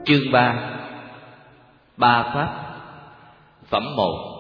Chương 3. Ba Pháp. Phẩm 1.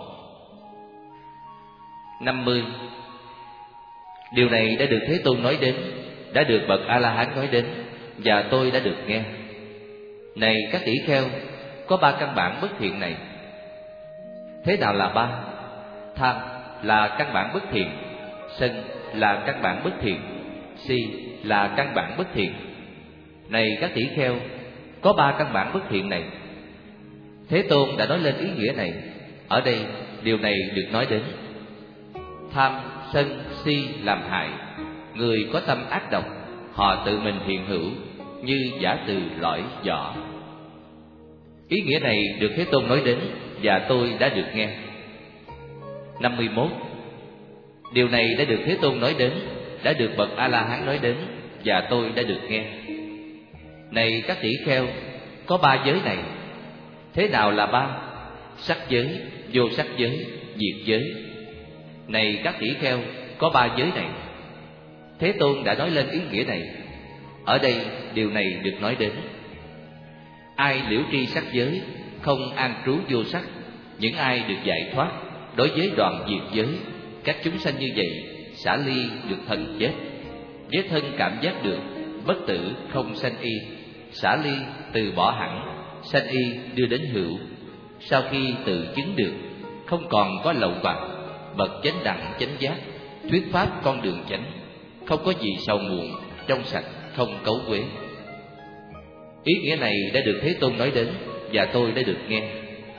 50. Điều này đã được Thế Tôn nói đến, đã được bậc A-la-hán nói đến, và tôi đã được nghe. Này các tỷ kheo, có ba căn bản bất thiện này. Thế nào là ba? Tham là căn bản bất thiện, sân là căn bản bất thiện, si là căn bản bất thiện. Này các tỷ kheo, có ba căn bản bất thiện này. Thế Tôn đã nói lên ý nghĩa này. Ở đây điều này được nói đến. Tham, sân, si làm hại. Người có tâm ác độc, họ tự mình hiện hữu như giả từ lõi vỏ. Ý nghĩa này được Thế Tôn nói đến, và tôi đã được nghe. 51. Điều này đã được Thế Tôn nói đến, đã được bậc A-la-hán nói đến, và tôi đã được nghe. Này các tỷ kheo, có ba giới này. Thế nào là ba? Sắc giới, vô sắc giới, diệt giới. Này các tỷ kheo, có ba giới này. Thế Tôn đã nói lên ý nghĩa này. Ở đây điều này được nói đến. Ai liễu tri sắc giới, không an trú vô sắc, những ai được giải thoát đối với đoạn diệt giới, các chúng sanh như vậy xả ly được thân chết. Với thân cảm giác được, bất tử không sanh y, xả ly từ bỏ hẳn, sanh y đưa đến hữu. Sau khi tự chứng được, không còn có lậu hoặc, bậc chánh đẳng chánh giác, thuyết pháp con đường chánh, không có gì sầu muộn, trong sạch không cấu uế. Ý nghĩa này đã được Thế Tôn nói đến, và tôi đã được nghe.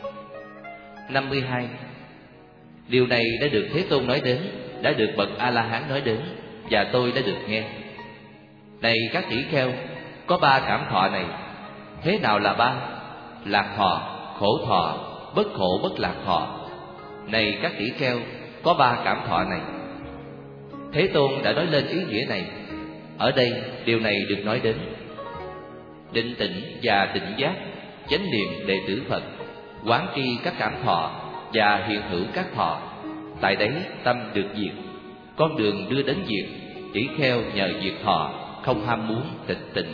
52. Điều này đã được Thế Tôn nói đến, đã được bậc A-la-hán nói đến, và tôi đã được nghe. Này các tỷ kheo, có ba cảm thọ này. Thế nào là ba? Lạc thọ, khổ thọ, bất khổ bất lạc thọ. Này các tỷ kheo, có ba cảm thọ này. Thế Tôn đã nói lên ý nghĩa này. Ở đây điều này được nói đến. Định tĩnh và tỉnh giác, chánh niệm đệ tử Phật, quán tri các cảm thọ và hiện hữu các thọ. Tại đấy tâm được diệt, con đường đưa đến diệt. Tỷ kheo nhờ diệt thọ, không ham muốn tịch tịnh.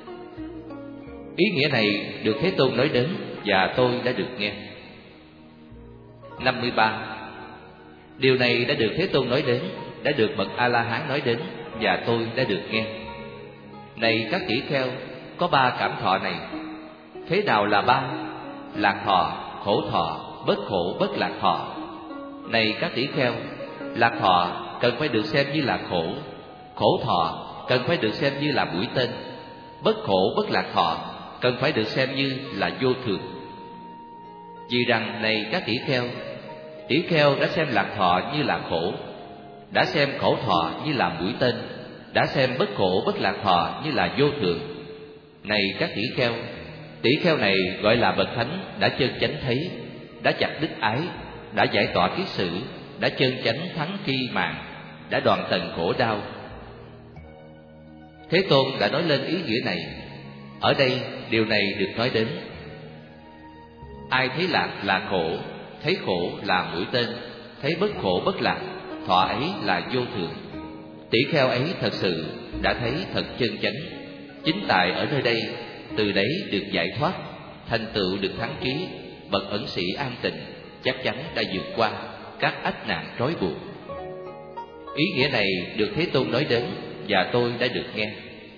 Ý nghĩa này được Thế Tôn nói đến, và tôi đã được nghe. 53. Điều này đã được Thế Tôn nói đến, đã được bậc A-la-hán nói đến, và tôi đã được nghe. Này các tỷ kheo, có ba cảm thọ này. Thế nào là ba? Lạc thọ, khổ thọ, bất khổ bất lạc thọ. Này các tỷ kheo, lạc thọ cần phải được xem như là khổ, khổ thọ cần phải được xem như là mũi tên, bất khổ bất lạc thọ cần phải được xem như là vô thường. Vì rằng này các tỷ kheo đã xem lạc thọ như là khổ, đã xem khổ thọ như là mũi tên, đã xem bất khổ bất lạc thọ như là vô thường. Này các tỷ kheo này gọi là bậc thánh đã chân chánh thấy, đã chặt đích ái, đã giải tỏa kiết sử, đã chân chánh thắng tri mạng, đã đoạn tận khổ đau. Thế Tôn đã nói lên ý nghĩa này. Ở đây điều này được nói đến. Ai thấy lạc là khổ, thấy khổ là mũi tên, thấy bất khổ bất lạc, thọ ấy là vô thường. Tỷ kheo ấy thật sự đã thấy thật chân chánh. Chính tại ở nơi đây, từ đấy được giải thoát, thành tựu được thắng trí, bậc ẩn sĩ an tịnh chắc chắn đã vượt qua các ách nạn trói buộc. Ý nghĩa này được Thế Tôn nói đến, và tôi đã được nghe.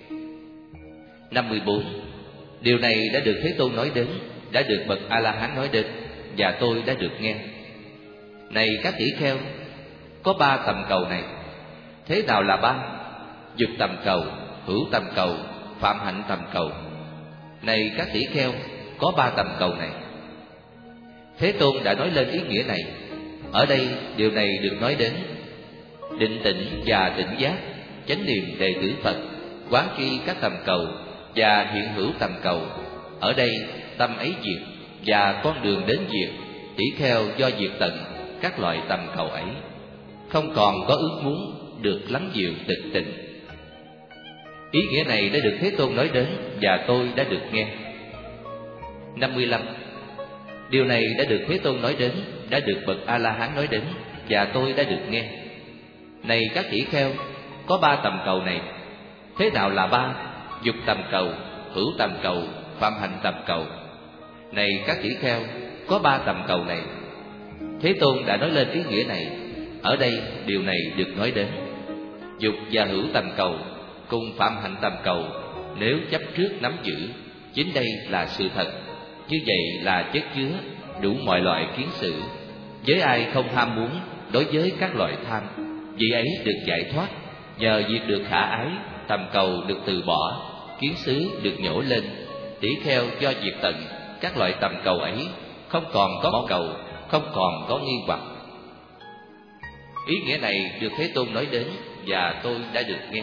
54. Điều này đã được Thế Tôn nói đến, đã được bậc A-la-hán nói đến, và tôi đã được nghe. Này các tỷ kheo, có ba tầm cầu này. Thế nào là ba? Dục tầm cầu, hữu tầm cầu, phạm hạnh tầm cầu. Này các tỷ kheo, có ba tầm cầu này. Thế Tôn đã nói lên ý nghĩa này. Ở đây điều này được nói đến. Định tĩnh và tỉnh giác, chánh niệm đệ tử Phật, quán tri các tầm cầu và hiện hữu tầm cầu. Ở đây tâm ấy diệt, và con đường đến diệt. Tỷ kheo do diệt tận các loại tầm cầu ấy, không còn có ước muốn được lắng dịu tịch tịnh. Ý nghĩa này đã được Thế Tôn nói đến, và tôi đã được nghe. 55. Điều này đã được Thế Tôn nói đến, đã được bậc A-la-hán nói đến, và tôi đã được nghe. Này các tỷ kheo, có ba tầm cầu này. Thế nào là ba? Dục tầm cầu, hữu tầm cầu, phạm hạnh tầm cầu. Này các tỷ kheo, có 3 tầm cầu này. Thế Tôn đã nói lên ý nghĩa này. Ở đây điều này được nói đến. Dục và hữu tầm cầu cùng phạm hạnh tầm cầu, nếu chấp trước nắm giữ, chính đây là sự thật. Như vậy là chất chứa đủ mọi loại kiến sự. Với ai không ham muốn đối với các loại tham, vị ấy được giải thoát. Nhờ việc được khả ái, tầm cầu được từ bỏ, kiến xứ được nhổ lên. Tỷ kheo do diệt tận các loại tầm cầu ấy, không còn có mong cầu, không còn có nghi hoặc. Ý nghĩa này được Thế Tôn nói đến và tôi đã được nghe.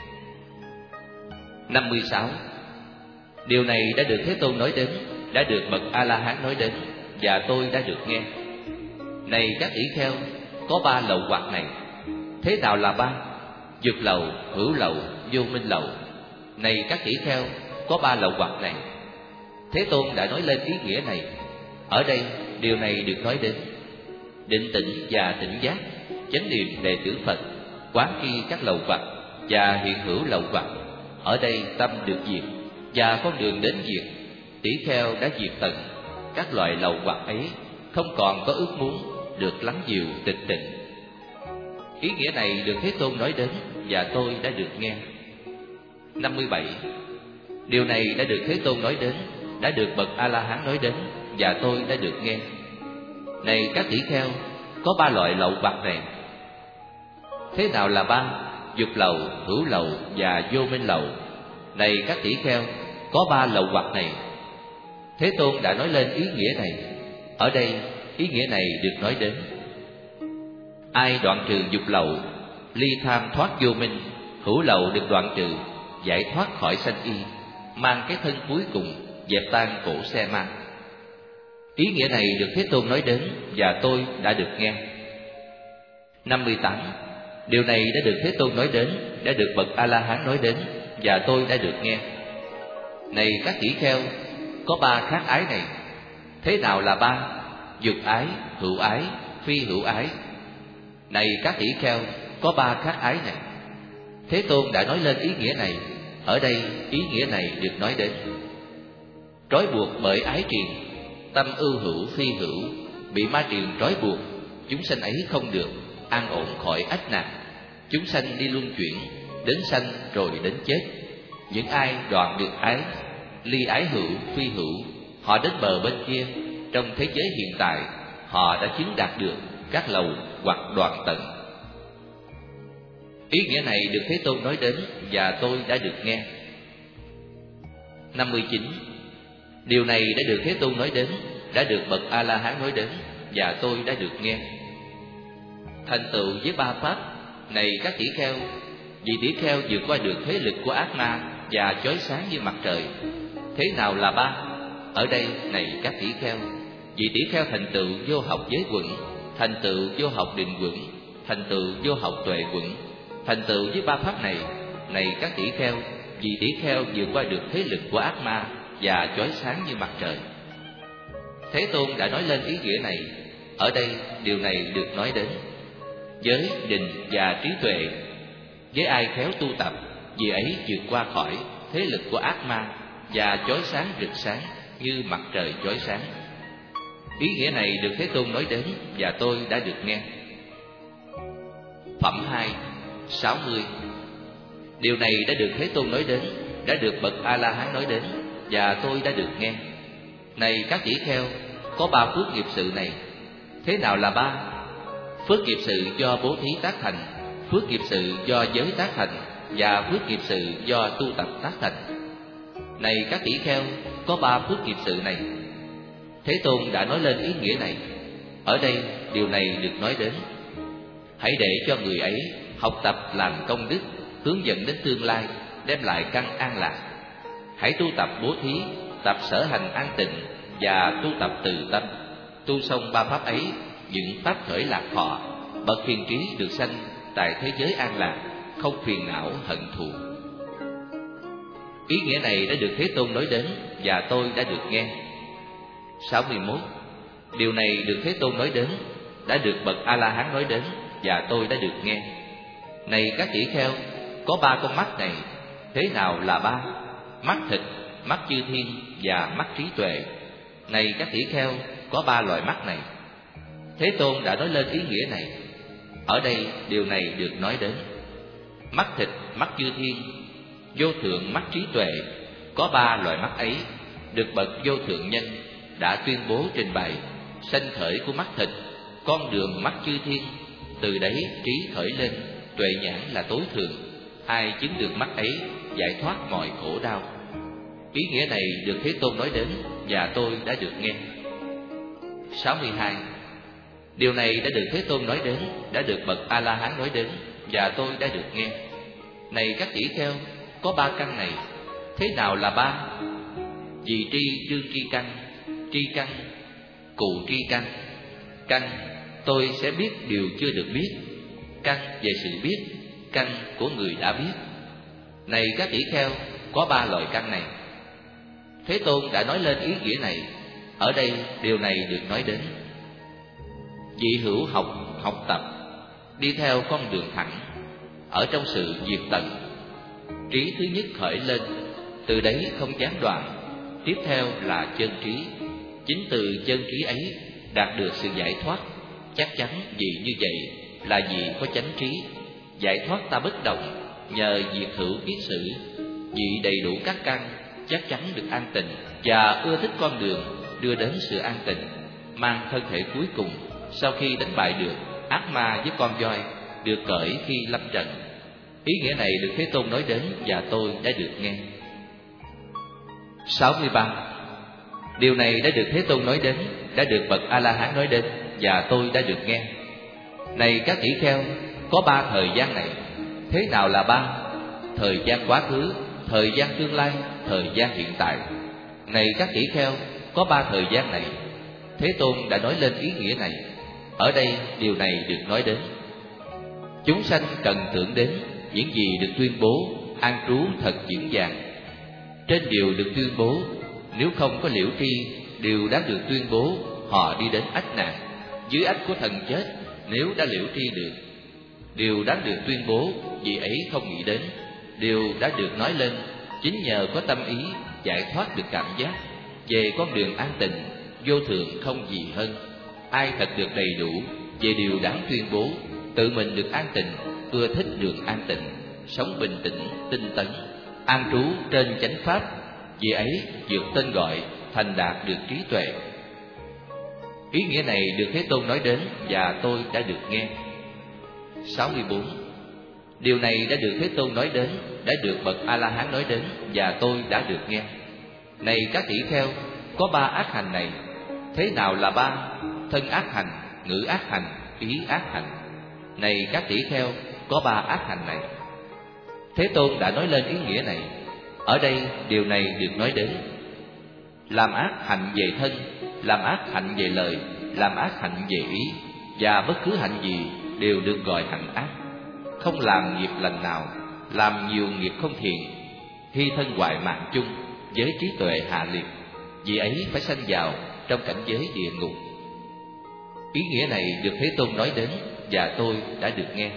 56. Điều này đã được Thế Tôn nói đến, đã được bậc A-la-hán nói đến và tôi đã được nghe. Này các tỷ kheo, có 3 lậu hoặc này. Thế nào là 3? Dục lậu, hữu lậu, vô minh lậu. Này các tỷ kheo, có 3 lậu hoặc này. Thế Tôn đã nói lên ý nghĩa này. Ở đây điều này được nói đến. Định tĩnh và tỉnh giác, chánh niệm đệ tử Phật, quán tri các lậu hoặc và hiện hữu lậu hoặc. Ở đây tâm được diệt và con đường đến diệt. Tỷ kheo đã diệt tận các loại lậu hoặc ấy, không còn có ước muốn, được lắng dịu tịch tịnh. Ý nghĩa này được Thế Tôn nói đến và tôi đã được nghe. 57. Điều này đã được Thế Tôn nói đến, đã được bậc A-la-hán nói đến và tôi đã được nghe. Này các tỷ kheo, có 3 loại lậu hoặc này. Thế nào là 3? Dục lậu, hữu lậu và vô minh lậu. Này các tỷ kheo, có 3 lậu hoặc này. Thế Tôn đã nói lên ý nghĩa này. Ở đây ý nghĩa này được nói đến. Ai đoạn trừ dục lậu, ly tham thoát vô minh, hữu lậu được đoạn trừ, giải thoát khỏi sanh y, mang cái thân cuối cùng, dẹp tan cổ xe ma. Ý nghĩa này được Thế Tôn nói đến và tôi đã được nghe. 58. Điều này đã được Thế Tôn nói đến, đã được bậc A-la-hán nói đến và tôi đã được nghe. Này các tỷ kheo, có 3 khác ái này. Thế nào là 3? Dục ái, hữu ái, phi hữu ái. Này các tỷ kheo, có 3 khác ái này. Thế Tôn đã nói lên ý nghĩa này. Ở đây ý nghĩa này được nói đến. Trói buộc bởi ái triền, tâm ưu hữu phi hữu, bị ma triền trói buộc, chúng sanh ấy không được an ổn khỏi ách nạn. Chúng sanh đi luân chuyển, đến sanh rồi đến chết. Những ai đoạn được ái, ly ái hữu phi hữu, họ đến bờ bên kia. Trong thế giới hiện tại, họ đã chứng đạt được các lầu hoặc đoạn tận. Ý nghĩa này được Thế Tôn nói đến và tôi đã được nghe. 59. Điều này đã được Thế Tôn nói đến, đã được bậc A-la-hán nói đến và tôi đã được nghe. Thành tựu với 3 pháp. Này các tỷ kheo, vì tỷ kheo vượt qua được thế lực của ác ma và chói sáng như mặt trời. Thế nào là 3? Ở đây này các tỷ kheo, vì tỷ kheo thành tựu vô học giới quẩn, thành tựu vô học định quẩn, thành tựu vô học tuệ quẩn, thành tựu với 3 pháp này. Này các tỷ kheo, vì tỷ kheo vượt qua được thế lực của ác ma và chói sáng như mặt trời. Thế Tôn đã nói lên ý nghĩa này. Ở đây điều này được nói đến. Giới, định và trí tuệ. Với ai khéo tu tập, vì ấy vượt qua khỏi thế lực của ác ma và chói sáng rực sáng như mặt trời chói sáng. Ý nghĩa này được Thế Tôn nói đến và tôi đã được nghe. Phẩm 2. 60. Điều này đã được Thế Tôn nói đến, đã được bậc A-la-hán nói đến và tôi đã được nghe. Này các tỷ kheo, có 3 phước nghiệp sự này. Thế nào là 3? Phước nghiệp sự do bố thí tác thành, phước nghiệp sự do giới tác thành và phước nghiệp sự do tu tập tác thành. Này các tỷ kheo, có 3 phước nghiệp sự này. Thế Tôn đã nói lên ý nghĩa này. Ở đây điều này được nói đến. Hãy để cho người ấy học tập làm công đức, hướng dẫn đến tương lai, đem lại căn an lạc. Hãy tu tập bố thí, tập sở hành an tịnh và tu tập từ tâm. Tu xong 3 pháp ấy, những pháp khởi lạc thọ, bậc hiền trí được sanh tại thế giới an lạc, không phiền não hận thù. Ý nghĩa này đã được Thế Tôn nói đến và tôi đã được nghe. 61. Điều này được Thế Tôn nói đến, đã được bậc A-la-hán nói đến và tôi đã được nghe. Này các tỷ kheo, có 3 con mắt này. Thế nào là 3? Mắt thịt, mắt chư thiên và mắt trí tuệ. Này các tỷ kheo, có 3 loại mắt này. Thế Tôn đã nói lên ý nghĩa này. Ở đây điều này được nói đến. Mắt thịt, mắt chư thiên, vô thượng mắt trí tuệ. Có 3 loại mắt ấy được bậc vô thượng nhân đã tuyên bố trình bày. Sanh khởi của mắt thịt, con đường mắt chư thiên, từ đấy trí khởi lên, tuệ nhãn là tối thượng. Ai chứng được mắt ấy, giải thoát mọi khổ đau. Ý nghĩa này được Thế Tôn nói đến và tôi đã được nghe. 62. Điều này đã được Thế Tôn nói đến, đã được bậc A-la-hán nói đến và tôi đã được nghe. Này các tỷ kheo, có 3 căn này. Thế nào là 3? Vì tri đương tri căn, cụ tri căn. Căn tôi sẽ biết điều chưa được biết, căn về sự biết, căn của người đã biết. Này các tỷ kheo, có 3 loại căn này. Thế Tôn đã nói lên ý nghĩa này. Ở đây điều này được nói đến. Vị hữu học tập, đi theo con đường thẳng, ở trong sự diệt tận. Trí thứ nhất khởi lên, từ đấy không gián đoạn. Tiếp theo là chân trí. Chính từ chân trí ấy đạt được sự giải thoát. Chắc chắn vì như vậy là vì có chánh trí. Giải thoát ta bất động, nhờ diệt hữu kiết sử. Vì đầy đủ các căn, chắc chắn được an tịnh và ưa thích con đường đưa đến sự an tịnh. Mang thân thể cuối cùng, sau khi đánh bại được ác ma với con voi, được cởi khi lâm trần. Ý nghĩa này được Thế Tôn nói đến và tôi đã được nghe. 63. Điều này đã được Thế Tôn nói đến, đã được bậc A-la-hán nói đến và tôi đã được nghe. Này các tỷ kheo, có 3 thời gian này. Thế nào là 3? Thời gian quá khứ, thời gian tương lai, thời gian hiện tại. Này các tỷ kheo, có 3 thời gian này. Thế Tôn đã nói lên ý nghĩa này. Ở đây điều này được nói đến. Chúng sanh cần tưởng đến những gì được tuyên bố, an trú thật vững vàng. Trên điều được tuyên bố, nếu không có liễu tri, điều đã được tuyên bố, họ đi đến ách nạn. Dưới ách của thần chết, nếu đã liễu tri được, điều đã được tuyên bố, vì ấy không nghĩ đến. Điều đã được nói lên, chính nhờ có tâm ý, giải thoát được cảm giác về con đường an tịnh, vô thượng không gì hơn. Ai thật được đầy đủ về điều đáng tuyên bố, tự mình được an tịnh, ưa thích đường an tịnh, sống bình tĩnh, tinh tấn, an trú trên chánh pháp, vì ấy vượt tên gọi, thành đạt được trí tuệ. Ý nghĩa này được Thế Tôn nói đến và tôi đã được nghe. 64. Điều này đã được Thế Tôn nói đến, đã được bậc A-la-hán nói đến và tôi đã được nghe. Này các tỷ kheo, có 3 ác hành này. Thế nào là 3? Thân ác hành, ngữ ác hành, ý ác hành. Này các tỷ kheo, có 3 ác hành này. Thế Tôn đã nói lên ý nghĩa này. Ở đây điều này được nói đến. Làm ác hạnh về thân, làm ác hạnh về lời, làm ác hạnh về ý, và bất cứ hạnh gì đều được gọi hạnh ác. Không làm nghiệp lành nào, làm nhiều nghiệp không thiện, hy thân hoại mạng chung, với trí tuệ hạ liệt, vì ấy phải sanh vào trong cảnh giới địa ngục. Ý nghĩa này được Thế Tôn nói đến và tôi đã được nghe.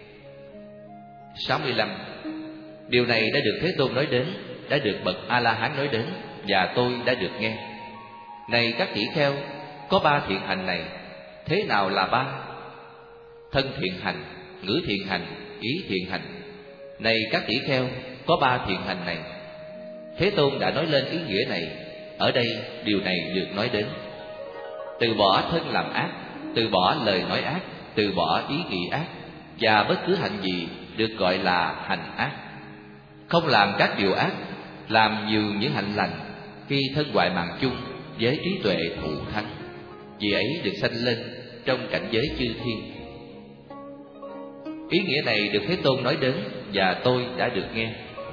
65. Điều này đã được Thế Tôn nói đến, đã được bậc A-la-hán nói đến và tôi đã được nghe. Này các tỷ kheo, có 3 thiện hành này. Thế nào là 3? Thân thiện hành, ngữ thiện hành, ý thiện hành. Này các tỷ kheo, có 3 thiện hành này. Thế Tôn đã nói lên ý nghĩa này. Ở đây điều này được nói đến. Từ bỏ thân làm ác, từ bỏ lời nói ác, từ bỏ ý nghĩ ác, và bất cứ hạnh gì được gọi là hành ác. Không làm các điều ác, làm nhiều những hạnh lành, khi thân hoại mạng chung, với trí tuệ thụ thắng, vì ấy được sanh lên trong cảnh giới chư thiên. Ý nghĩa này được Thế Tôn nói đến và tôi đã được nghe.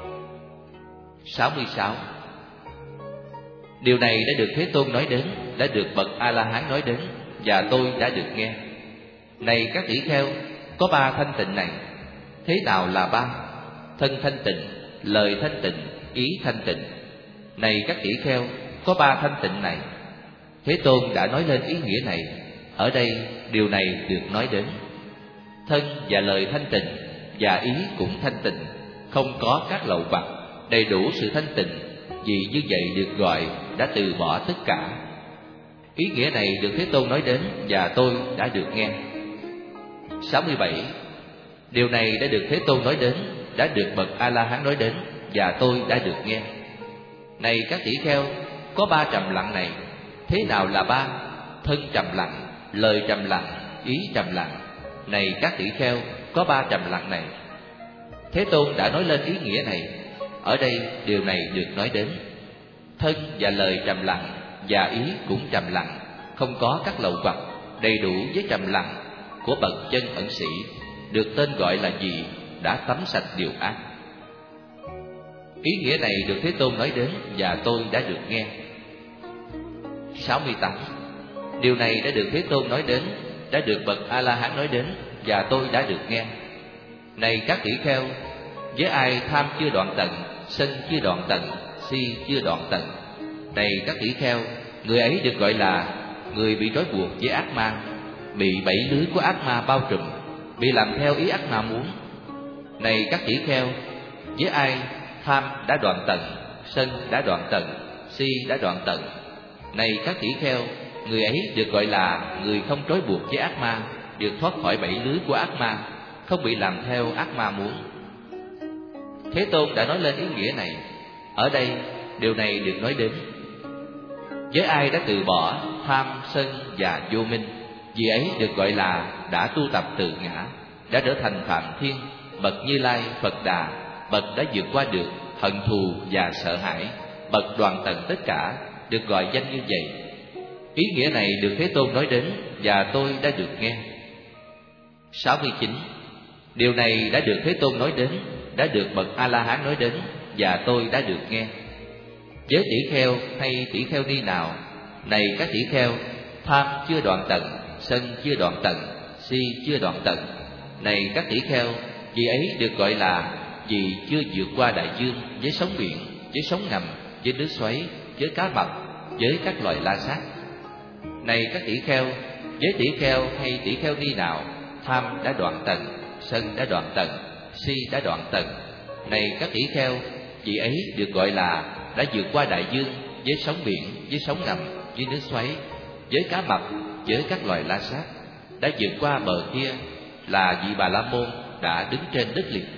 66. Điều này đã được Thế Tôn nói đến, đã được bậc A-la-hán nói đến và tôi đã được nghe. Này các tỷ kheo, có 3 thanh tịnh này. Thế nào là 3? Thân thanh tịnh, lời thanh tịnh, ý thanh tịnh. Này các tỷ kheo, có 3 thanh tịnh này. Thế Tôn đã nói lên ý nghĩa này. Ở đây điều này được nói đến. Thân và lời thanh tịnh và ý cũng thanh tịnh, không có các lậu vặt, đầy đủ sự thanh tịnh, vì như vậy được gọi đã từ bỏ tất cả. Ý nghĩa này được Thế Tôn nói đến và tôi đã được nghe. 67. Điều này đã được Thế Tôn nói đến, đã được bậc A-la-hán nói đến và tôi đã được nghe. Này các tỷ kheo, có ba trầm lặng này. Thế nào là ba? Thân trầm lặng, lời trầm lặng, ý trầm lặng. Này các tỷ kheo, có ba trầm lặng này. Thế Tôn đã nói lên ý nghĩa này. Ở đây điều này được nói đến. Thân và lời trầm lặng và ý cũng trầm lặng, không có các lậu hoặc, đầy đủ với trầm lặng của bậc chân ẩn sĩ, được tên gọi là gì? Đã tắm sạch điều ác. Ý nghĩa này được Thế Tôn nói đến và tôi đã được nghe. 68. Điều này đã được Thế Tôn nói đến, đã được bậc A-la-hán nói đến và tôi đã được nghe. Này các tỷ kheo, với ai tham chưa đoạn tận, sân chưa đoạn tận, si chưa đoạn tận. Này các tỷ kheo, người ấy được gọi là người bị trói buộc với ác ma, bị bẫy lưới của ác ma bao trùm, bị làm theo ý ác ma muốn. Này các tỷ kheo, với ai tham đã đoạn tận, sân đã đoạn tận, si đã đoạn tận. Này các tỷ kheo, người ấy được gọi là người không trói buộc với ác ma, được thoát khỏi bẫy lưới của ác ma, không bị làm theo ác ma muốn. Thế Tôn đã nói lên ý nghĩa này. Ở đây điều này được nói đến. Với ai đã từ bỏ tham, sân và vô minh, vì ấy được gọi là đã tu tập tự ngã, đã trở thành Phạm Thiên, bậc Như Lai, Phật Đà, bậc đã vượt qua được hận thù và sợ hãi, bậc đoạn tận tất cả, được gọi danh như vậy. Ý nghĩa này được Thế Tôn nói đến và tôi đã được nghe. 69. Điều này đã được Thế Tôn nói đến, đã được bậc A-la-hán nói đến và tôi đã được nghe. Với tỷ kheo hay tỷ kheo ni nào, này các tỷ kheo, tham chưa đoạn tận, sân chưa đoạn tận, si chưa đoạn tận. Này các tỷ kheo, vì ấy được gọi là vì chưa vượt qua đại dương, với sóng biển, với sóng ngầm, với nước xoáy, với cá mập, với các loài la sát. Này các tỷ kheo, với tỷ kheo hay tỷ kheo ni nào, tham đã đoạn tận, sân đã đoạn tận, si đã đoạn tận. Này các tỷ kheo, vì ấy được gọi là đã vượt qua đại dương, với sóng biển, với sóng ngầm, với nước xoáy, với cá mập, với các loài la sát, đã vượt qua bờ kia, là vị Bà La Môn đã đứng trên đất liền.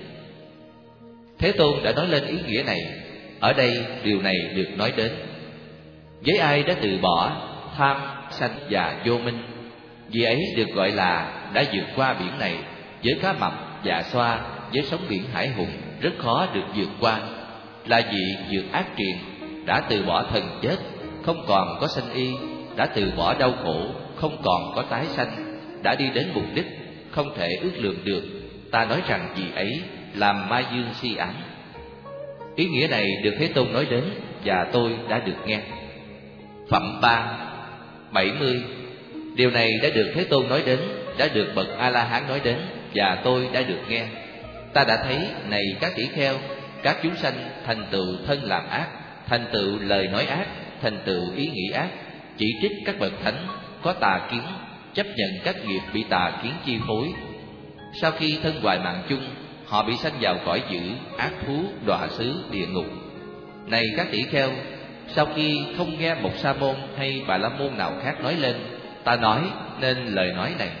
Thế Tôn đã nói lên ý nghĩa này. Ở đây điều này được nói đến. Với ai đã từ bỏ tham, sân và vô minh, vì ấy được gọi là đã vượt qua biển này, với cá mập, dạ xoa, với sóng biển hải hùng rất khó được vượt qua, là vị vượt ác triền, đã từ bỏ thần chết, không còn có sanh y, đã từ bỏ đau khổ, không còn có tái sanh, đã đi đến mục đích không thể ước lượng được. Ta nói rằng vị ấy làm ma dương si ám. Ý nghĩa này được Thế Tôn nói đến và tôi đã được nghe. Phẩm 3. 70. Điều này đã được Thế Tôn nói đến, đã được bậc A-la-hán nói đến và tôi đã được nghe. Ta đã thấy, này các tỷ kheo, các chúng sanh thành tựu thân làm ác, thành tựu lời nói ác, thành tựu ý nghĩ ác, chỉ trích các bậc thánh, có tà kiến, chấp nhận các nghiệp bị tà kiến chi phối. Sau khi thân hoại mạng chung, họ bị sanh vào cõi dữ, ác thú, đọa xứ, địa ngục. Này các tỷ kheo, sau khi không nghe một sa môn hay bà la môn nào khác nói lên, ta nói nên lời nói này.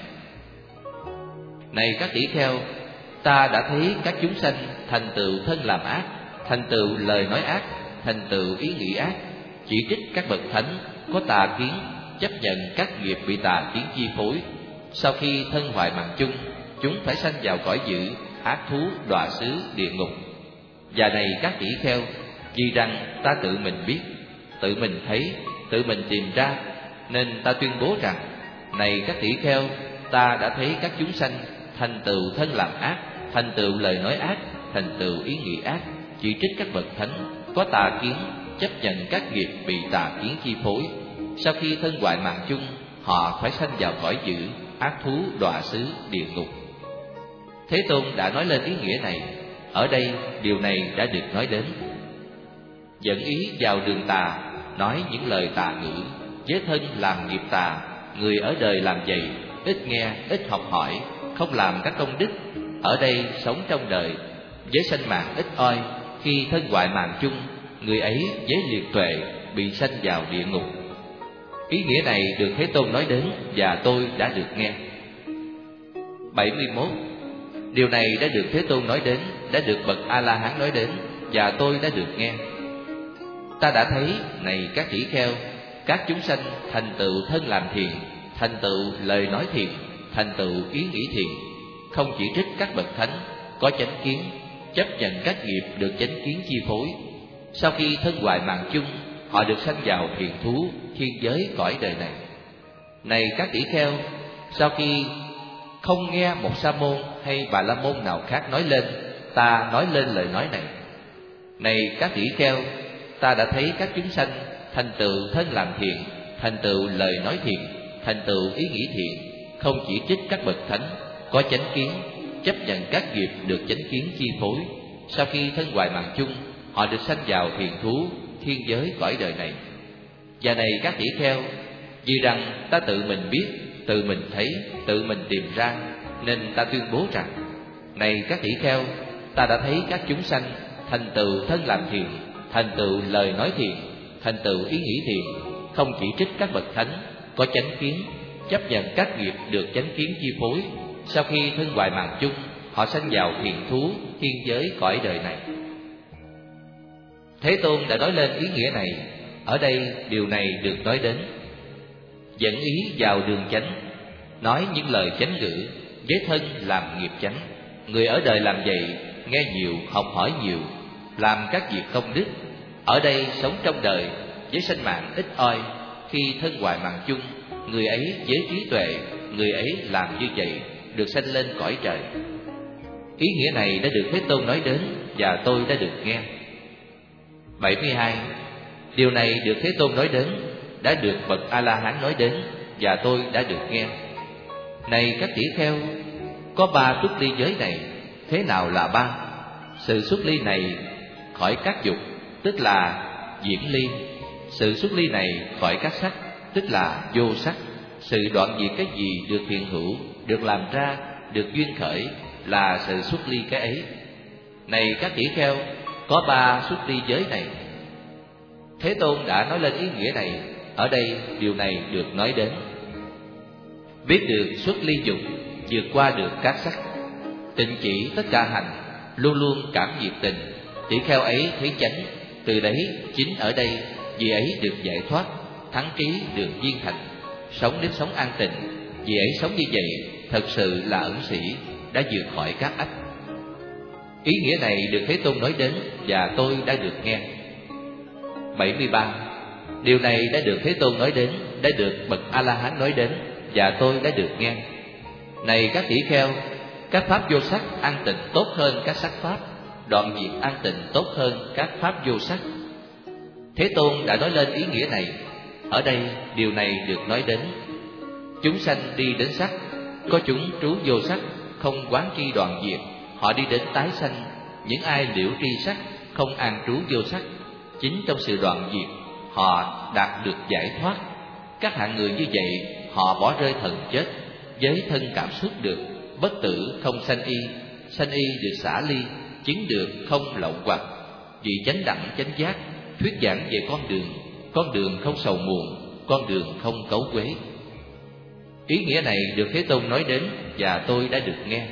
Này các tỷ kheo, ta đã thấy các chúng sanh thành tựu thân làm ác, thành tựu lời nói ác, thành tựu ý nghĩ ác, chỉ trích các bậc thánh, có tà kiến, chấp nhận các nghiệp bị tà kiến chi phối. Sau khi thân hoại mạng chung, chúng phải sanh vào cõi dữ, ác thú, đọa xứ, địa ngục. Và này các tỷ kheo, vì rằng ta tự mình biết, tự mình thấy, tự mình tìm ra, nên ta tuyên bố rằng, này các tỷ kheo, ta đã thấy các chúng sanh thành tựu thân làm ác, thành tựu lời nói ác, thành tựu ý nghĩ ác, chỉ trích các bậc thánh, có tà kiến, chấp nhận các nghiệp bị tà kiến chi phối. Sau khi thân hoại mạng chung, họ phải sanh vào cõi dữ, ác thú, đọa xứ, địa ngục. Thế Tôn đã nói lên ý nghĩa này. Ở đây điều này đã được nói đến. Dẫn ý vào đường tà, nói những lời tà ngữ, với thân làm nghiệp tà, người ở đời làm vậy, ít nghe, ít học hỏi, không làm các công đức. Ở đây sống trong đời, với sanh mạng ít oi, khi thân hoại mạng chung, người ấy với liệt tuệ bị sanh vào địa ngục. Ý nghĩa này được Thế Tôn nói đến và tôi đã được nghe. 71. Điều này đã được Thế Tôn nói đến, đã được bậc A-la-hán nói đến và tôi đã được nghe. Ta đã thấy, này các tỷ kheo, các chúng sanh thành tựu thân làm thiện, thành tựu lời nói thiện, thành tựu ý nghĩ thiện, không chỉ trích các bậc thánh có chánh kiến, chấp nhận các nghiệp được chánh kiến chi phối. Sau khi thân hoại mạng chung, họ được sanh vào thiền thú, thiên giới cõi đời này. Này các tỷ kheo, sau khi không nghe một sa môn hay bà la môn nào khác nói lên, ta nói lên lời nói này. Này các tỷ kheo, ta đã thấy các chúng sanh thành tựu thân làm thiện, thành tựu lời nói thiện, thành tựu ý nghĩ thiện, không chỉ trích các bậc thánh có chánh kiến, chấp nhận các nghiệp được chánh kiến chi phối. Sau khi thân hoại mạng chung, họ được sanh vào thiền thú, thiên giới cõi đời này. Và này các tỷ kheo, vì rằng ta tự mình biết, tự mình thấy, tự mình tìm ra, nên ta tuyên bố rằng: này các tỷ kheo, ta đã thấy các chúng sanh thành tựu thân làm thiện, thành tựu lời nói thiện, thành tựu ý nghĩ thiện, không chỉ trích các bậc thánh có chánh kiến, chấp nhận các nghiệp được chánh kiến chi phối. Sau khi thân hoại mạng chung, họ sanh vào thiền thú, thiên giới cõi đời này. Thế Tôn đã nói lên ý nghĩa này. Ở đây điều này được nói đến: dẫn ý vào đường chánh, nói những lời chánh ngữ, với thân làm nghiệp chánh. Người ở đời làm vậy, nghe nhiều, học hỏi nhiều, làm các việc công đức. Ở đây sống trong đời với sanh mạng ít oi. Khi thân hoại mạng chung, người ấy với trí tuệ, người ấy làm như vậy, được sanh lên cõi trời. Ý nghĩa này đã được Thế Tôn nói đến và tôi đã được nghe. 72. Điều này được Thế Tôn nói đến, đã được bậc A-la-hán nói đến và tôi đã được nghe. Này các tỷ kheo, có 3 xuất ly giới này. Thế nào là 3? Sự xuất ly này khỏi các dục, tức là diễn ly. Sự xuất ly này khỏi các sắc, tức là vô sắc. Sự đoạn diệt cái gì được hiện hữu, được làm ra, được duyên khởi, là sự xuất ly cái ấy. Này các tỷ kheo, có 3 xuất ly giới này. Thế Tôn đã nói lên ý nghĩa này. Ở đây điều này được nói đến: biết được xuất ly dục, vượt qua được các sắc, tịnh chỉ tất cả hành, luôn luôn cảm nhiệt tình. Tỷ kheo ấy thấy chánh, từ đấy chính ở đây vì ấy được giải thoát, thắng trí được viên thành, sống đến sống an tịnh. Vì ấy sống như vậy thật sự là ẩn sĩ, đã vượt khỏi các ách. Ý nghĩa này được Thế Tôn nói đến và tôi đã được nghe. 73. Điều này đã được Thế Tôn nói đến, đã được bậc A-la-hán nói đến và tôi đã được nghe. Này các tỷ kheo, các pháp vô sắc an tịnh tốt hơn các sắc pháp, đoạn diệt an tịnh tốt hơn các pháp vô sắc. Thế Tôn đã nói lên ý nghĩa này. Ở đây điều này được nói đến: chúng sanh đi đến sắc, có chúng trú vô sắc, không quán tri đoạn diệt. Họ đi đến tái sanh. Những ai liễu tri sắc, không an trú vô sắc, chính trong sự đoạn diệt họ đạt được giải thoát. Các hạng người như vậy, họ bỏ rơi thần chết, với thân cảm xúc được bất tử, không sanh y được xả ly, chứng được không lậu hoặc. Vì chánh đẳng chánh giác, thuyết giảng về con đường không sầu muộn, con đường không cấu quế. Ý nghĩa này được Thế Tôn nói đến và tôi đã được nghe.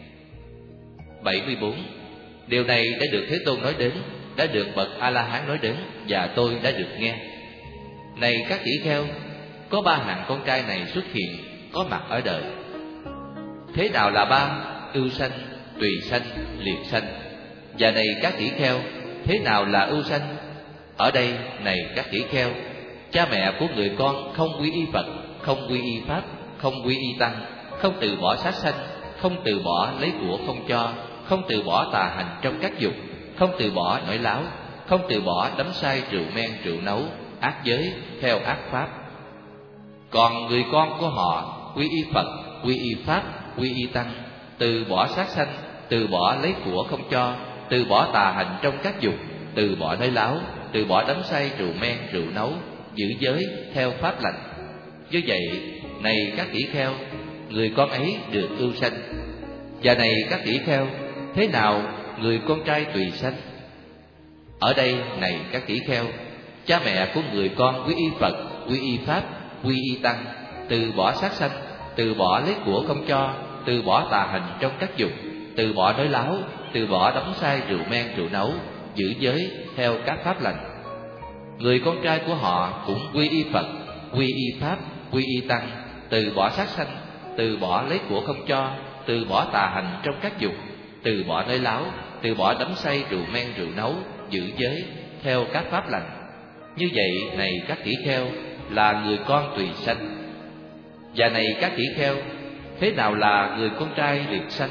74. Điều này đã được Thế Tôn nói đến, đã được bậc A-la-hán nói đến và tôi đã được nghe. Này các tỷ kheo, có 3 hạng con trai này xuất hiện, có mặt ở đời. Thế nào là 3? Ưu sanh, tùy sanh, liệt sanh. Và này các tỷ kheo, thế nào là ưu sanh? Ở đây, này các tỷ kheo, cha mẹ của người con không quy y Phật, không quy y Pháp, không quy y Tăng, không từ bỏ sát sanh, không từ bỏ lấy của không cho, không từ bỏ tà hành trong các dục, không từ bỏ nói láo, không từ bỏ đắm say rượu men rượu nấu, ác giới theo ác pháp. Còn người con của họ quy y Phật, quy y Pháp, quy y Tăng, từ bỏ sát sanh, từ bỏ lấy của không cho, từ bỏ tà hành trong các dục, từ bỏ nói láo, từ bỏ đắm say rượu men rượu nấu, giữ giới theo pháp lành. Như vậy, này các tỷ kheo, người con ấy được ưu sanh. Và này các tỷ kheo, thế nào người con trai tùy sanh? Ở đây này các tỷ kheo, cha mẹ của người con quy y Phật, quy y Pháp, quy y Tăng, từ bỏ sát sanh, từ bỏ lấy của không cho, từ bỏ tà hành trong các dục, từ bỏ nói láo, từ bỏ đắm say rượu men rượu nấu, giữ giới theo các pháp lành. Người con trai của họ cũng quy y Phật, quy y Pháp, quy y Tăng, từ bỏ sát sanh, từ bỏ lấy của không cho, từ bỏ tà hành trong các dục, từ bỏ nói láo, từ bỏ đắm say rượu men rượu nấu, giữ giới theo các pháp lành. Như vậy này các tỷ kheo, là người con tùy sanh. Và này các tỷ kheo, thế nào là người con trai liệt sanh?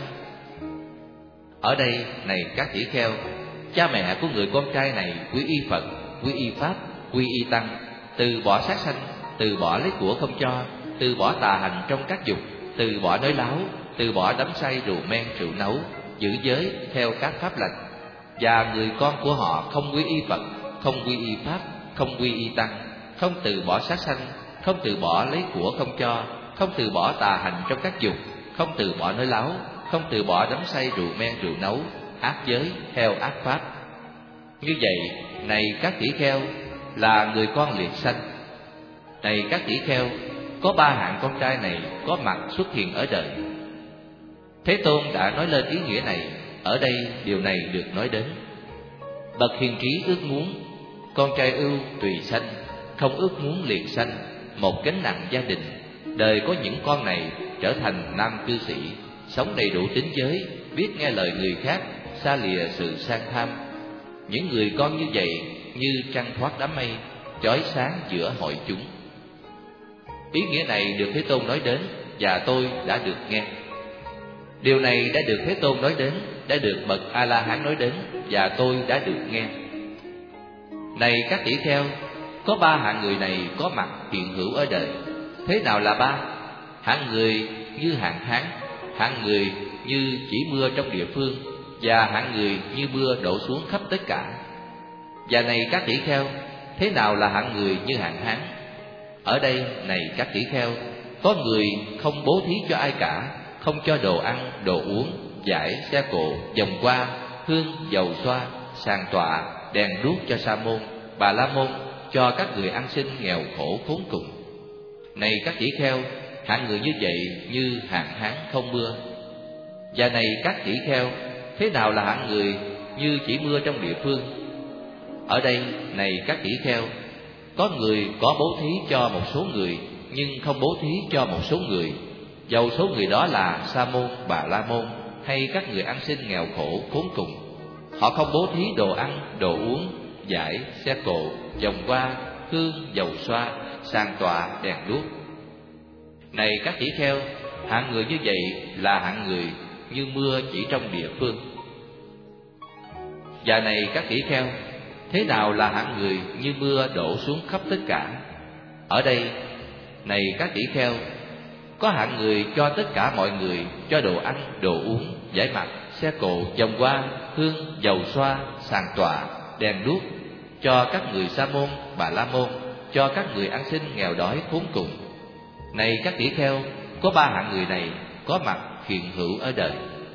Ở đây này các tỷ kheo, cha mẹ của người con trai này quy y Phật, quy y Pháp, quy y Tăng, từ bỏ sát sanh, từ bỏ lấy của không cho, từ bỏ tà hành trong các dục, từ bỏ nói láo, từ bỏ đắm say rượu men rượu nấu, giữ giới theo các pháp lành. Và người con của họ không quy y Phật, không quy y Pháp, không quy y Tăng, không từ bỏ sát sanh, không từ bỏ lấy của không cho, không từ bỏ tà hành trong các dục, không từ bỏ nói láo, không từ bỏ đắm say rượu men rượu nấu, ác giới theo ác pháp. Như vậy này các tỷ kheo, là người con liệt sanh. Này các tỷ kheo, có ba hạng con trai này có mặt xuất hiện ở đời. Thế Tôn đã nói lên ý nghĩa này. Ở đây điều này được nói đến. Bậc hiền trí ước muốn con trai ưu tùy sanh, không ước muốn liệt sanh, một gánh nặng gia đình. Đời có những con này trở thành nam cư sĩ, sống đầy đủ tín giới, biết nghe lời người khác, xa lìa sự sang tham. Những người con như vậy như trăng thoát đám mây, chói sáng giữa hội chúng. Ý nghĩa này được Thế Tôn nói đến, và tôi đã được nghe. Điều này đã được Thế Tôn nói đến, đã được bậc A-la-hán nói đến, và tôi đã được nghe. Này các tỷ kheo, có ba hạng người này có mặt hiện hữu ở đời. Thế nào là ba? Hạng người như hạn hán, hạng người như chỉ mưa trong địa phương, và hạng người như mưa đổ xuống khắp tất cả. Và này các tỷ kheo, thế nào là hạng người như hạn hán? Ở đây này các tỷ kheo, có người không bố thí cho ai cả, không cho đồ ăn, đồ uống, vải, xe cộ, vòng qua, hương, dầu xoa, sàn tọa, đèn đuốc cho sa môn, bà la môn, cho các người ăn xin nghèo khổ khốn cùng. Này các tỷ kheo, hạng người như vậy như hạn hán không mưa. Và này các tỷ kheo, thế nào là hạng người như chỉ mưa trong địa phương? Ở đây này các tỷ kheo, có người có bố thí cho một số người, nhưng không bố thí cho một số người, dầu số người đó là sa môn, bà la môn, hay các người ăn xin nghèo khổ khốn cùng. Họ không bố thí đồ ăn, đồ uống, vải, xe cộ, vòng qua, hương, dầu xoa, sàn tọa, đèn đuốc. Này các tỷ kheo, hạng người như vậy là hạng người như mưa chỉ trong địa phương. Và này các tỷ kheo, thế nào là hạng người như mưa đổ xuống khắp tất cả? Ở đây này các tỷ kheo, có hạng người cho tất cả mọi người, cho đồ ăn, đồ uống, vải mặc, xe cộ, vòng qua, hương, dầu xoa, sàn tọa, đèn đuốc, cho các người sa môn, bà la môn, cho các người ăn xin nghèo đói khốn cùng. Này các tỷ kheo, có ba hạng người này có mặt hiện hữu ở đời.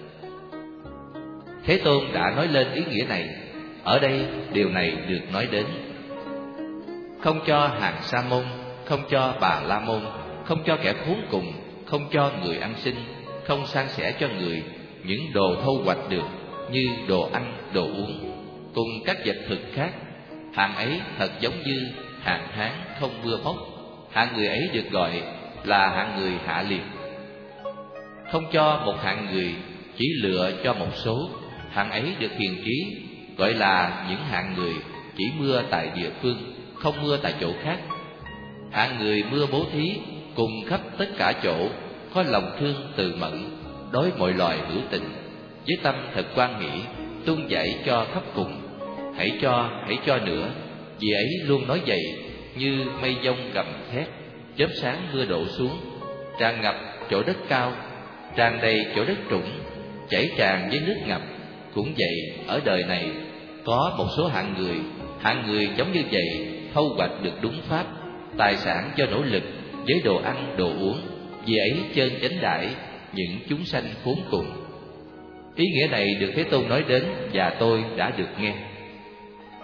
Thế Tôn đã nói lên ý nghĩa này. Ở đây điều này được nói đến. Không cho hàng sa môn, không cho bà la môn, không cho kẻ khốn cùng, không cho người ăn xin, không san sẻ cho người những đồ thu hoạch được như đồ ăn, đồ uống, cùng các vật thực khác. Hạng ấy thật giống như hạn hán không mưa móc. Hạng người ấy được gọi là hạng người hạ liệt. Không cho một hạng người, chỉ lựa cho một số. Hạng ấy được hiền trí, gọi là những hạng người chỉ mưa tại địa phương, không mưa tại chỗ khác. Hạng người mưa bố thí cùng khắp tất cả chỗ, có lòng thương từ mẫn, đối mọi loài hữu tình, với tâm thật quan hỷ, tuôn chảy cho khắp cùng. Hãy cho nữa, vì ấy luôn nói vậy, như mây giông gầm thét, chớp sáng mưa đổ xuống, tràn ngập chỗ đất cao, tràn đầy chỗ đất trũng, chảy tràn với nước ngập. Cũng vậy, ở đời này có một số hạng người giống như vậy, thu hoạch được đúng pháp, tài sản do nỗ lực, với đồ ăn, đồ uống, vì ấy chơn chánh đãi những chúng sanh khốn cùng. Ý nghĩa này được Thế Tôn nói đến, và tôi đã được nghe.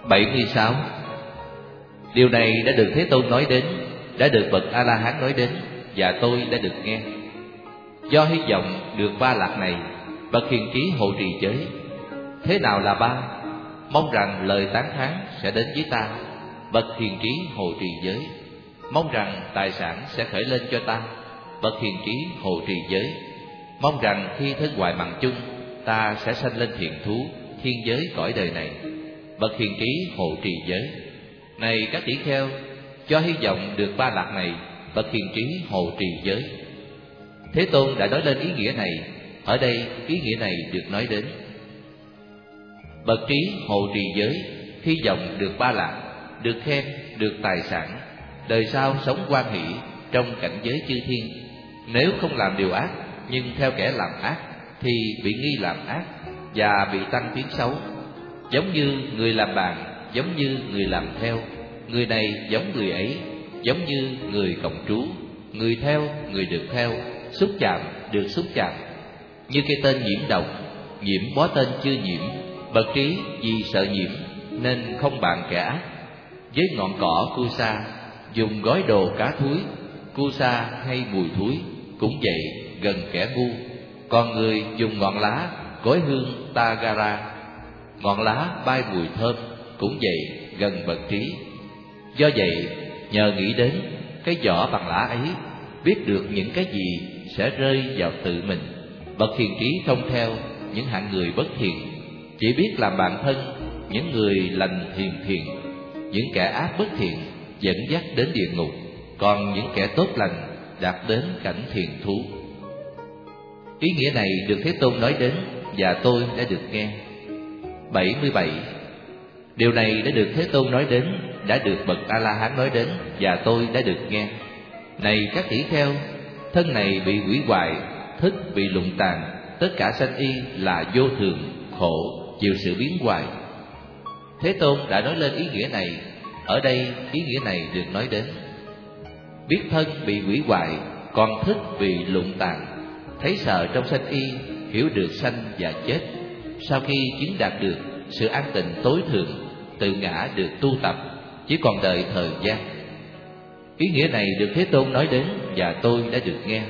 76. Điều này đã được Thế Tôn nói đến, đã được bậc A-la-hán nói đến, và tôi đã được nghe. Do hy vọng được ba lạc này, bậc hiền trí hộ trì giới. Thế nào là ba? Mong rằng lời tán thán sẽ đến với ta, bậc hiền trí hộ trì giới. Mong rằng tài sản sẽ khởi lên cho ta, bậc hiền trí hộ trì giới. Mong rằng khi thân hoại mạng chung, ta sẽ sanh lên thiện thú, thiên giới cõi đời này, bậc hiền trí hộ trì giới. Này các tỷ kheo, cho hy vọng được ba lạc này, bậc hiền trí hộ trì giới. Thế Tôn đã nói lên ý nghĩa này. Ở đây ý nghĩa này được nói đến. Bậc trí hộ trì giới, hy vọng được ba lạc, được khen, được tài sản, đời sau sống hoan hỷ trong cảnh giới chư thiên. Nếu không làm điều ác, nhưng theo kẻ làm ác, thì bị nghi làm ác và bị tăng tiếng xấu. Giống như người làm bạn, giống như người làm theo. Người này giống người ấy, giống như người cộng trú. Người theo, người được theo. Xúc chạm, được xúc chạm. Như cây tên nhiễm độc, nhiễm bó tên chưa nhiễm. Bậc trí vì sợ nhiễm nên không bạn kẻ ác. Với ngọn cỏ cu sa, dùng gói đồ cá thúi. Cu sa hay mùi thúi cũng vậy, gần kẻ ngu. Còn người dùng ngọn lá, gói hương tagara. Ngọn lá bay mùi thơm cũng vậy, gần bậc trí. Do vậy, nhờ nghĩ đến cái vỏ bằng lá ấy, biết được những cái gì sẽ rơi vào tự mình. Bậc hiền trí không theo những hạng người bất thiện, chỉ biết làm bạn thân những người lành hiền thiện. Những kẻ ác bất thiện dẫn dắt đến địa ngục, còn những kẻ tốt lành đạt đến cảnh thiền thú. Ý nghĩa này được Thế Tôn nói đến, và tôi đã được nghe. 77. Điều này đã được Thế Tôn nói đến, đã được bậc A-la-hán nói đến, và tôi đã được nghe. Này các tỷ kheo, thân này bị hủy hoại, thức bị lụng tàn, tất cả sanh y là vô thường, khổ, chịu sự biến hoại. Thế Tôn đã nói lên ý nghĩa này. Ở đây ý nghĩa này được nói đến. Biết thân bị hủy hoại, còn thức bị lụng tàn, thấy sợ trong sanh y, hiểu được sanh và chết. Sau khi chứng đạt được sự an tịnh tối thượng, tự ngã được tu tập, chỉ còn đợi thời gian. Ý nghĩa này được Thế Tôn nói đến, và tôi đã được nghe.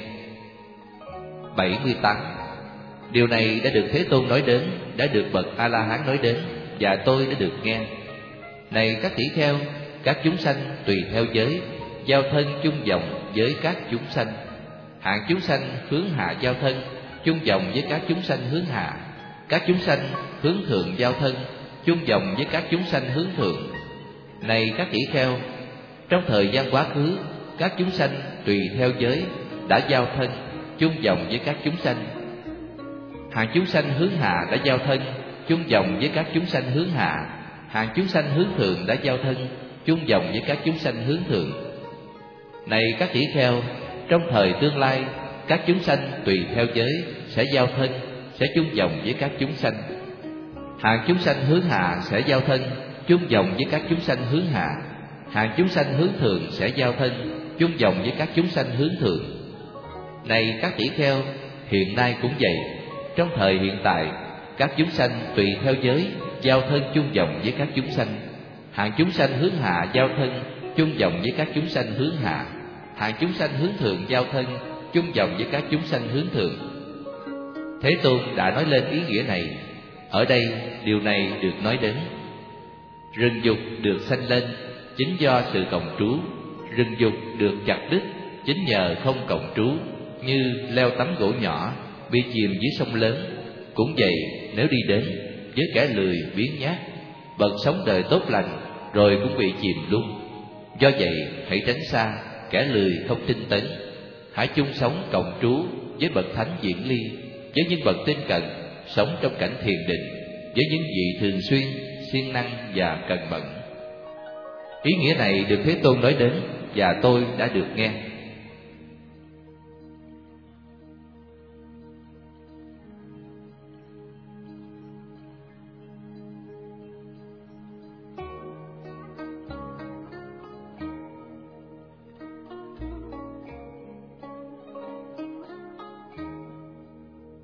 78. Điều này đã được Thế Tôn nói đến, đã được bậc A-la-hán nói đến, và tôi đã được nghe. Này các tỷ kheo, các chúng sanh tùy theo giới, giao thân chung vọng với các chúng sanh. Hạng chúng sanh hướng hạ giao thân, chung vọng với các chúng sanh hướng hạ. Các chúng sanh hướng thượng giao thân, chung vọng với các chúng sanh hướng thượng. Này các tỷ kheo, trong thời gian quá khứ, các chúng sanh tùy theo giới đã giao thân, chung vọng với các chúng sanh. Hàng chúng sanh hướng hạ đã giao thân, chung vọng với các chúng sanh hướng hạ. Hàng chúng sanh hướng thượng đã giao thân, chung vọng với các chúng sanh hướng thượng. Này các tỷ kheo, trong thời tương lai, các chúng sanh tùy theo giới sẽ giao thân, sẽ chung vọng với các chúng sanh. Hàng chúng sanh hướng hạ sẽ giao thân, chung vọng với các chúng sanh hướng hạ. Hàng chúng sanh hướng thượng sẽ giao thân, chung vọng với các chúng sanh hướng thượng. Này các tỷ kheo, hiện nay cũng vậy. Trong thời hiện tại, các chúng sanh tùy theo giới giao thân chung vọng với các chúng sanh. Hàng chúng sanh hướng hạ giao thân, chung vọng với các chúng sanh hướng hạ. Hàng chúng sanh hướng thượng giao thân, chung vọng với các chúng sanh hướng thượng. Thế Tôn đã nói lên ý nghĩa này. Ở đây điều này được nói đến. Rừng dục được sanh lên chính do sự cộng trú. Rừng dục được chặt đứt chính nhờ không cộng trú. Như leo tấm gỗ nhỏ bị chìm dưới sông lớn. Cũng vậy, nếu đi đến với kẻ lười biếng nhác, bậc sống đời tốt lành rồi cũng bị chìm luôn. Do vậy hãy tránh xa kẻ lười không tinh tấn. Hãy chung sống cộng trú với bậc thánh viễn ly, với những bậc tinh cận, sống trong cảnh thiền định, với những vị thường xuyên, siêng năng và cần mẫn. Ý nghĩa này được Thế Tôn nói đến, và tôi đã được nghe.